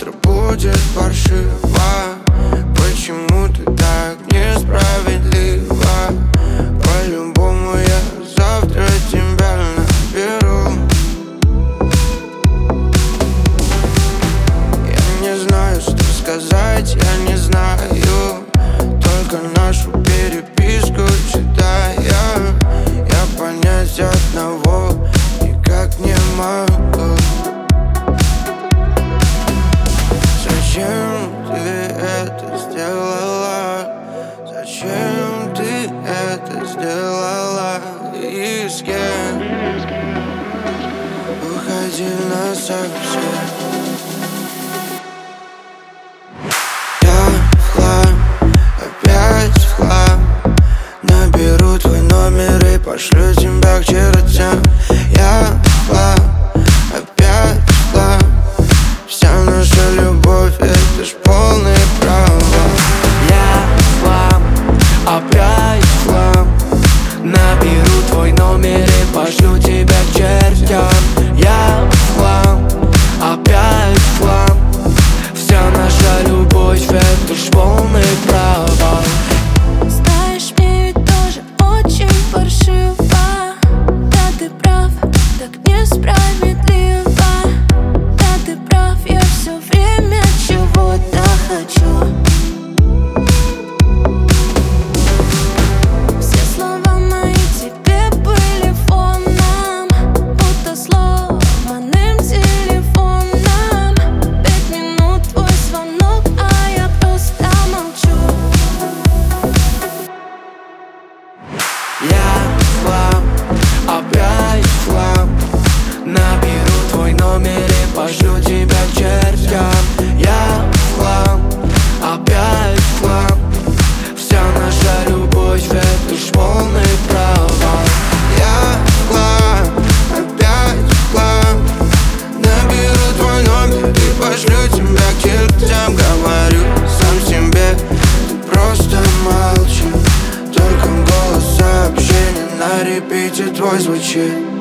завтра будет паршиво. Почему ты так несправедлива? По-любому я завтра тебя наберу. Я не знаю, что сказать, я не знаю. Только нашу переписку читая, я понять одного никак не могу. Зачем ты это сделала? Зачем ты это сделала? И с кем? Уходи насовсем. Я в хлам, опять в хлам. Наберу твой номер и пошлю тебя к чертям. Я в хлам, опять в хлам. Вся наша любовь — это ж полный провал. Я в хлам, опять в хлам. Наберу твой номер и пошлю тебя к чертям. Я в хлам, опять в хлам. Вся наша любовь — это ж полный провал. Знаешь, мне ведь тоже очень паршиво. Да, ты прав, так несправедливо. Да, ты прав, я все время чего-то хочу. Все слова мои тебе были фоном, будто сломанным телефоном. 5 минут твой звонок, а я просто молчу. Я в хлам, опять в хлам. Наберу твой номер и пошлю тебя к чертям. Я в хлам, опять в хлам. Вся наша любовь — это ж полный провал. Я в хлам, опять в хлам. Наберу твой номер и пошлю тебя к чертям. Говорю сам себе, ты просто молчи. Только голос сообщения на репите твой звучит.